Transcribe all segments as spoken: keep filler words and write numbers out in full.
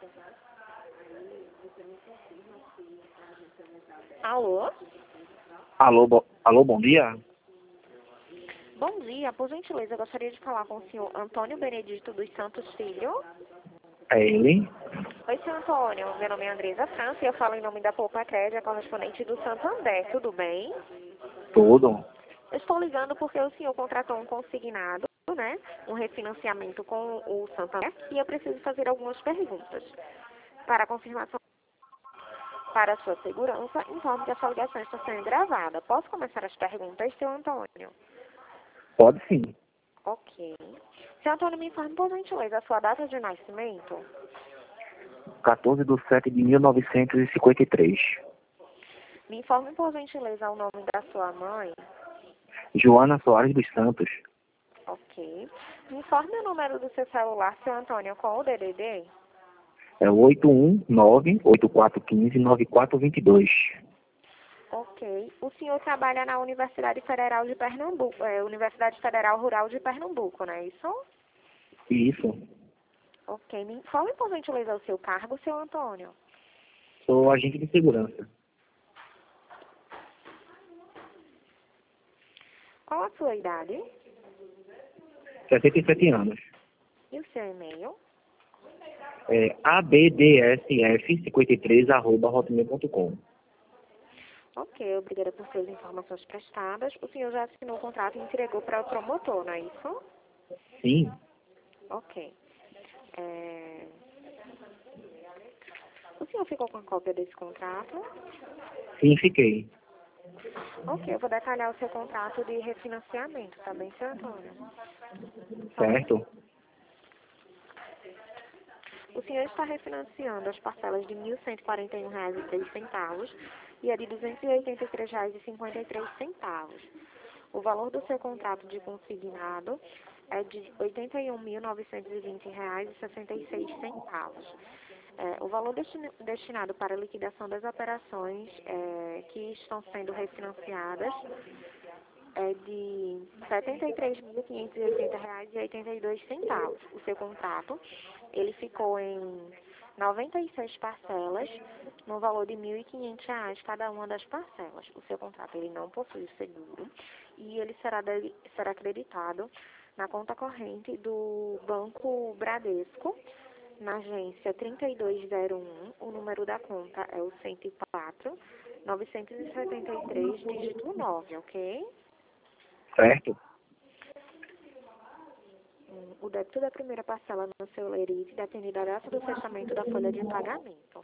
Alô? Alô, bo... Alô, bom dia. Bom dia, por gentileza, eu gostaria de falar com o senhor Antônio Benedito dos Santos Filho. É ele? Oi, senhor Antônio, meu nome é Andresa França e eu falo em nome da Poupa Crédito, a correspondente do Santander, tudo bem? Tudo. Eu estou ligando porque o senhor contratou um consignado, né, um refinanciamento com o Santander e eu preciso fazer algumas perguntas. Para confirmação, para a sua segurança, informe que a sua ligação está sendo gravada. Posso começar as perguntas, senhor Antônio? Pode sim. Ok. Senhor Antônio, me informe, por gentileza, a sua data de nascimento? quatorze de sete de mil novecentos e cinquenta e três. Me informe, por gentileza, o nome da sua mãe? Joana Soares dos Santos. Ok. Me informe o número do seu celular, senhor Antônio, com o D D D? É o oito um nove, oito quatro um cinco, nove quatro dois dois. Ok. O senhor trabalha na Universidade Federal de Pernambuco, é, Universidade Federal Rural de Pernambuco, não é isso? Isso. Ok. Me informe, por gentileza, o seu cargo, senhor Antônio? Sou agente de segurança. Qual a sua idade? sessenta e sete anos. E o seu e-mail? É a b d s f cinquenta e três arroba hotmail ponto com. Ok, obrigada por suas informações prestadas. O senhor já assinou o contrato e entregou para o promotor, não é isso? Sim. Ok. É... O senhor ficou com a cópia desse contrato? Sim, fiquei. Ok, eu vou detalhar o seu contrato de refinanciamento, tá bem, senhor Antônio? Certo? O senhor está refinanciando as parcelas de mil cento e quarenta e um reais e três centavos e a de duzentos e oitenta e três reais e cinquenta e três centavos. O valor do seu contrato de consignado é de oitenta e um mil novecentos e vinte reais e sessenta e seis centavos. É, o valor destin destinado para a liquidação das operações é, que estão sendo refinanciadas é de setenta e três mil quinhentos e oitenta reais e oitenta e dois centavos. O seu contrato, ele ficou em noventa e seis parcelas, no valor de mil e quinhentos reais cada uma das parcelas. O seu contrato, ele não possui seguro e ele será, de, será acreditado na conta corrente do Banco Bradesco, na agência trinta e dois zero um, o número da conta é o cento e quatro, novecentos e setenta e três, dígito nove, ok? Certo? O débito da primeira parcela no seu lerite depende da data do fechamento da folha de pagamento.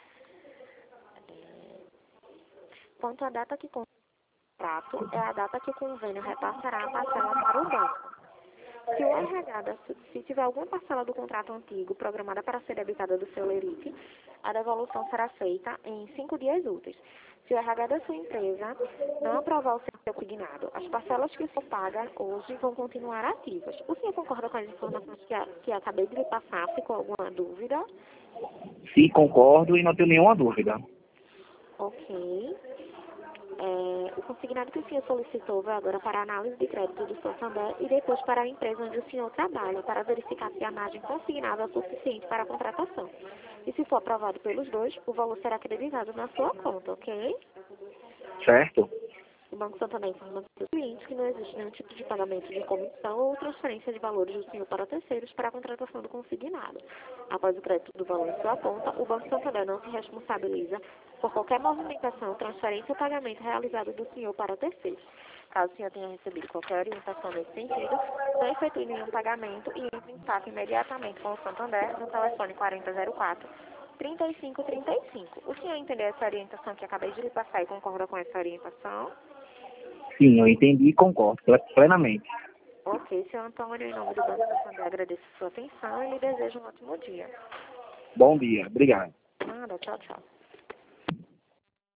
Quanto à data que contrato, é a data que o convênio repassará a parcela para o banco. Se o R H, da, se tiver alguma parcela do contrato antigo programada para ser debitada do seu lerite, a devolução será feita em cinco dias úteis. Se o R H da sua empresa não aprovar o seu consignado, as parcelas que o senhor paga hoje vão continuar ativas. O senhor concorda com as informações que, a, que acabei de lhe passar? Ficou alguma dúvida? Sim, concordo e não tenho nenhuma dúvida. Ok. É, o consignado que o senhor solicitou vai agora para a análise de crédito do Santander e depois para a empresa onde o senhor trabalha, para verificar se a margem consignada é suficiente para a contratação. E se for aprovado pelos dois, o valor será acreditado na sua conta, ok? Certo? O Banco Santander informa para os clientes que não existe nenhum tipo de pagamento de comissão ou transferência de valores do senhor para terceiros para a contratação do consignado. Após o crédito do valor em sua conta, o Banco Santander não se responsabiliza por qualquer movimentação, transferência ou pagamento realizado do senhor para terceiros. Caso o senhor tenha recebido qualquer orientação nesse sentido, não efetue nenhum pagamento e entre em contato imediatamente com o Santander no telefone quarenta zero quatro, trinta e cinco trinta e cinco. O senhor entendeu essa orientação que acabei de lhe passar e concorda com essa orientação? Sim, eu entendi e concordo plenamente. Ok, senhor Antônio, em nome do Banco Santander, agradeço a sua atenção e lhe desejo um ótimo dia. Bom dia. Obrigado. Nada, tchau, tchau.